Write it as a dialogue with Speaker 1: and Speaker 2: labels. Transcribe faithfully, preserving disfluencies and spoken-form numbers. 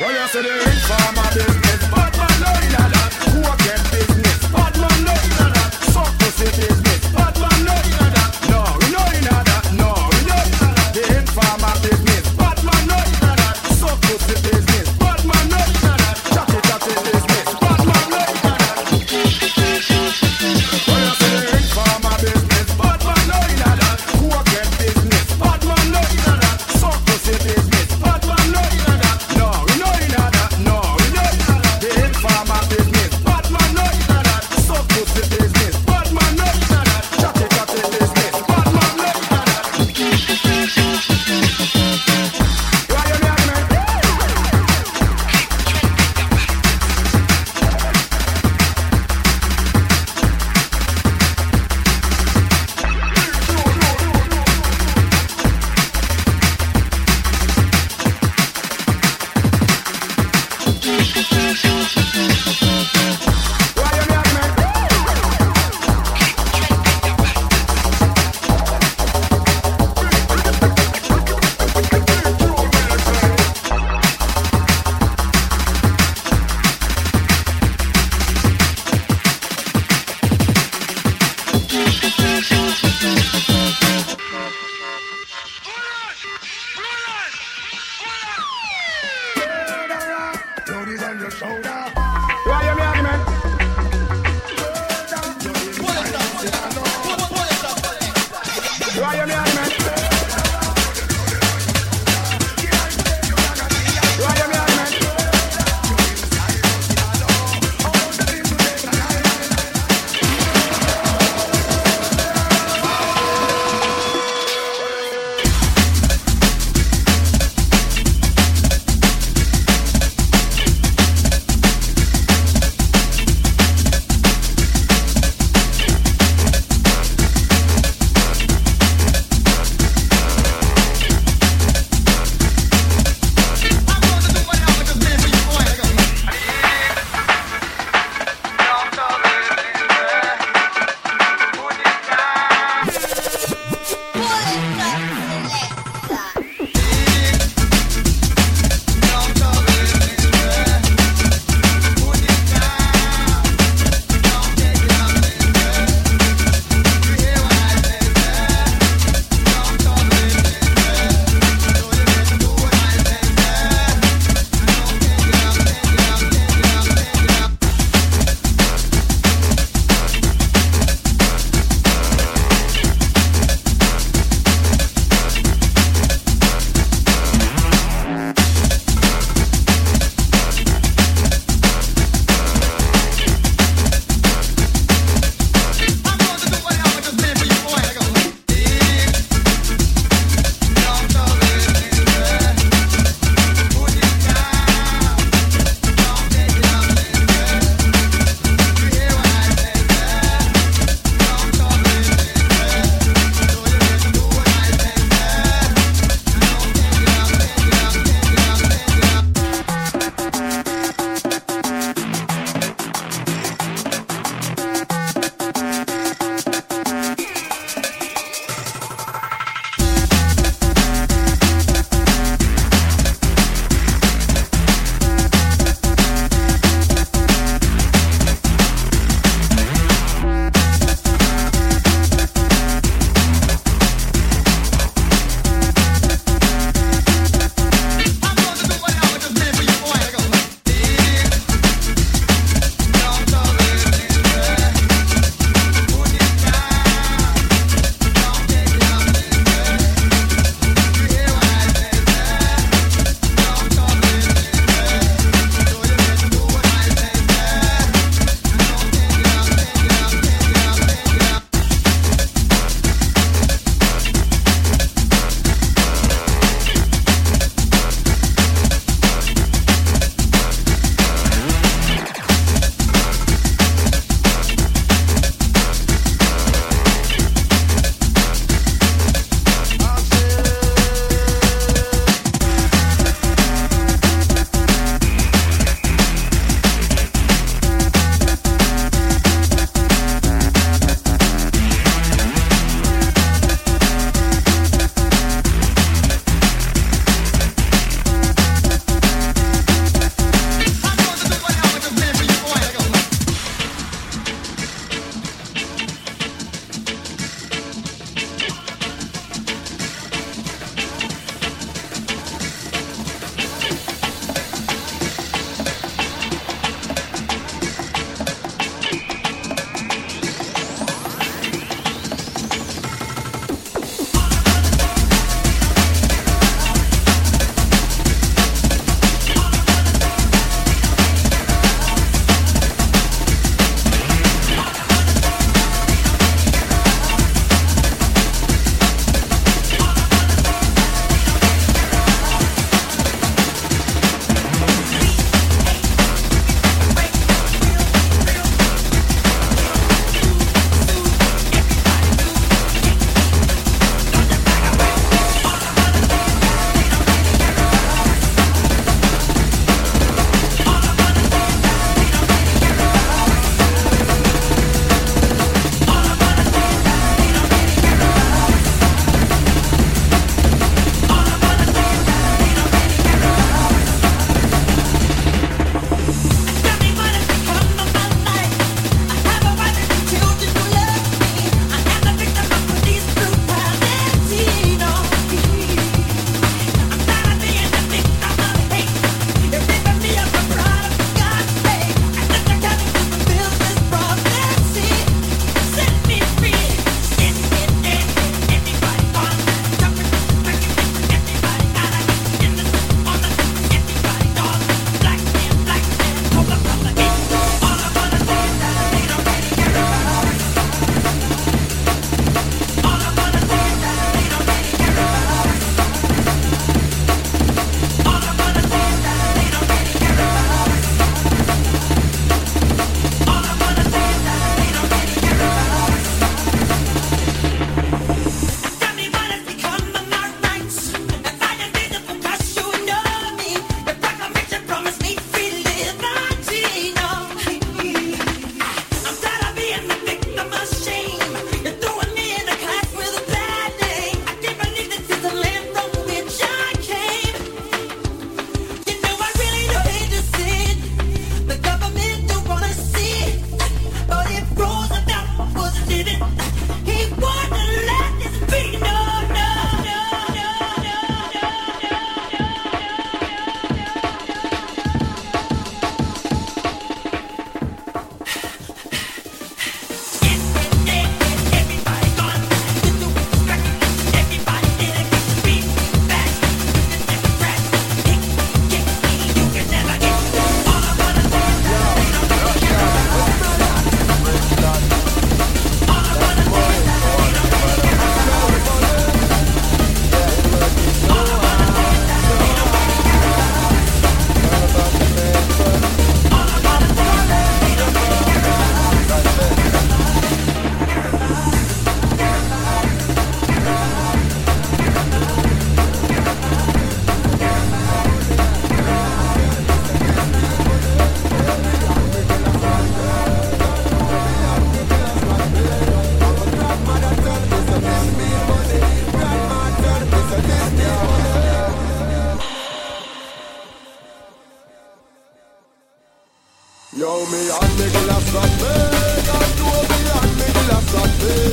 Speaker 1: Well, you say the informer business, bad man no inna that. Who get business, bad man no inna that. Suck pussy business, bad man no inna that. No, we no inna that. No, we no inna that. The informer business, bad man no inna that. Suck pussy business, bad man no inna that. Chatty chatty business, bad man no inna that. Well, you say the informer business, bad man no inna that. Who get business, bad man no inna that. Suck pussy business, bad man no inna that. No, we no inna that. No, we no inna that. The informer business, bad man no inna that. Suck pussy business, bad man no inna that. Chatty chatty business, bad man no inna that. Why you mad, man? Why you mad, man? say business. Yo, me and me glass of bed, and know me and me glass of bed.